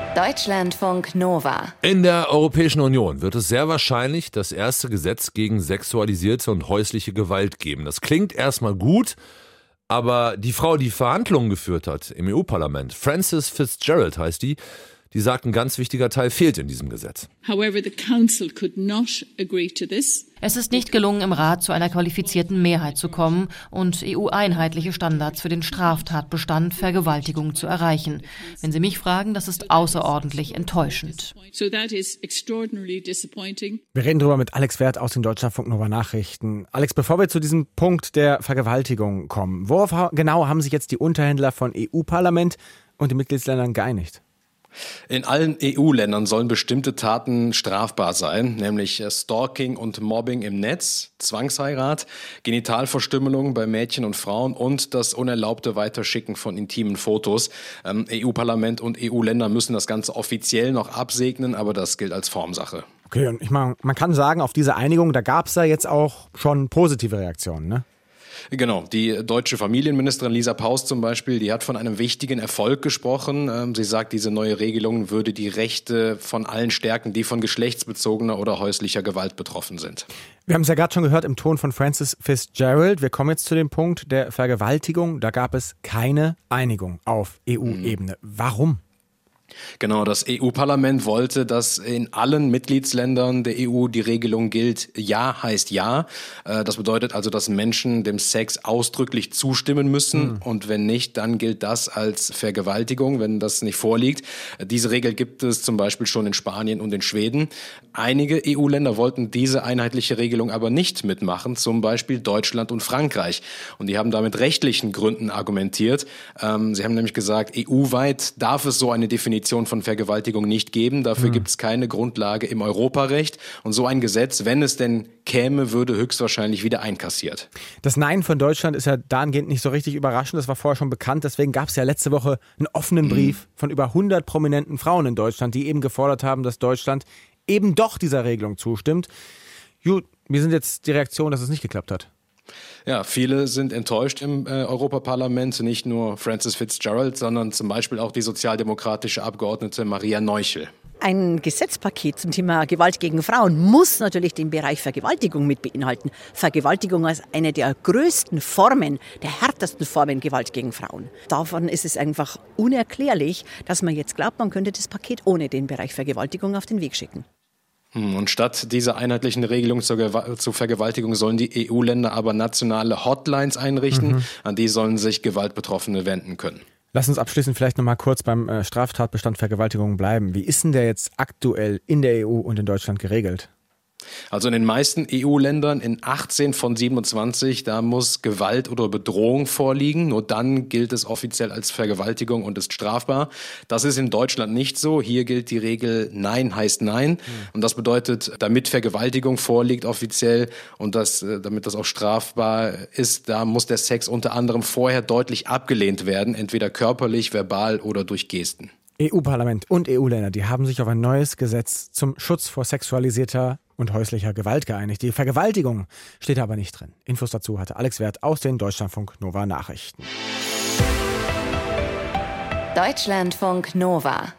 Deutschlandfunk Nova. In der Europäischen Union wird es sehr wahrscheinlich das erste Gesetz gegen sexualisierte und häusliche Gewalt geben. Das klingt erstmal gut, aber die Frau, die Verhandlungen geführt hat im EU-Parlament, Frances Fitzgerald heißt die sagt, ein ganz wichtiger Teil fehlt in diesem Gesetz. However, the Council could not agree to this. Es ist nicht gelungen, im Rat zu einer qualifizierten Mehrheit zu kommen und EU-einheitliche Standards für den Straftatbestand Vergewaltigung zu erreichen. Wenn Sie mich fragen, das ist außerordentlich enttäuschend. So that is extraordinarily disappointing. Wir reden darüber mit Alex Werth aus den Deutschlandfunk Nova Nachrichten. Alex, bevor wir zu diesem Punkt der Vergewaltigung kommen, worauf genau haben sich jetzt die Unterhändler von EU-Parlament und den Mitgliedsländern geeinigt? In allen EU-Ländern sollen bestimmte Taten strafbar sein, nämlich Stalking und Mobbing im Netz, Zwangsheirat, Genitalverstümmelung bei Mädchen und Frauen und das unerlaubte Weiterschicken von intimen Fotos. EU-Parlament und EU-Länder müssen das Ganze offiziell noch absegnen, aber das gilt als Formsache. Okay, und ich meine, man kann sagen, auf diese Einigung, da gab es ja jetzt auch schon positive Reaktionen, ne? Genau, die deutsche Familienministerin Lisa Paus zum Beispiel, die hat von einem wichtigen Erfolg gesprochen. Sie sagt, diese neue Regelung würde die Rechte von allen stärken, die von geschlechtsbezogener oder häuslicher Gewalt betroffen sind. Wir haben es ja gerade schon gehört im Ton von Frances Fitzgerald. Wir kommen jetzt zu dem Punkt der Vergewaltigung. Da gab es keine Einigung auf EU-Ebene. Warum? Genau, das EU-Parlament wollte, dass in allen Mitgliedsländern der EU die Regelung gilt, ja heißt ja. Das bedeutet also, dass Menschen dem Sex ausdrücklich zustimmen müssen und wenn nicht, dann gilt das als Vergewaltigung, wenn das nicht vorliegt. Diese Regel gibt es zum Beispiel schon in Spanien und in Schweden. Einige EU-Länder wollten diese einheitliche Regelung aber nicht mitmachen, zum Beispiel Deutschland und Frankreich. Und die haben da mit rechtlichen Gründen argumentiert. Sie haben nämlich gesagt, EU-weit darf es so eine Definition von Vergewaltigung nicht geben. Dafür gibt es keine Grundlage im Europarecht. Und so ein Gesetz, wenn es denn käme, würde höchstwahrscheinlich wieder einkassiert. Das Nein von Deutschland ist ja dahingehend nicht so richtig überraschend. Das war vorher schon bekannt. Deswegen gab es ja letzte Woche einen offenen Brief von über 100 prominenten Frauen in Deutschland, die eben gefordert haben, dass Deutschland eben doch dieser Regelung zustimmt. Gut, wie sind jetzt die Reaktionen, dass es nicht geklappt hat? Ja, viele sind enttäuscht im Europaparlament, nicht nur Frances Fitzgerald, sondern zum Beispiel auch die sozialdemokratische Abgeordnete Maria Neuchel. Ein Gesetzpaket zum Thema Gewalt gegen Frauen muss natürlich den Bereich Vergewaltigung mit beinhalten. Vergewaltigung als eine der größten Formen, der härtesten Formen Gewalt gegen Frauen. Davon ist es einfach unerklärlich, dass man jetzt glaubt, man könnte das Paket ohne den Bereich Vergewaltigung auf den Weg schicken. Und statt dieser einheitlichen Regelung zur Vergewaltigung sollen die EU-Länder aber nationale Hotlines einrichten, an die sollen sich Gewaltbetroffene wenden können. Lass uns abschließend vielleicht nochmal kurz beim Straftatbestand Vergewaltigung bleiben. Wie ist denn der jetzt aktuell in der EU und in Deutschland geregelt? Also in den meisten EU-Ländern, in 18 von 27, da muss Gewalt oder Bedrohung vorliegen. Nur dann gilt es offiziell als Vergewaltigung und ist strafbar. Das ist in Deutschland nicht so. Hier gilt die Regel Nein heißt Nein. Und das bedeutet, damit Vergewaltigung vorliegt offiziell und damit das auch strafbar ist, da muss der Sex unter anderem vorher deutlich abgelehnt werden, entweder körperlich, verbal oder durch Gesten. EU-Parlament und EU-Länder, die haben sich auf ein neues Gesetz zum Schutz vor sexualisierter und häuslicher Gewalt geeinigt. Die Vergewaltigung steht aber nicht drin. Infos dazu hatte Alex Werth aus den Deutschlandfunk Nova Nachrichten. Deutschlandfunk Nova.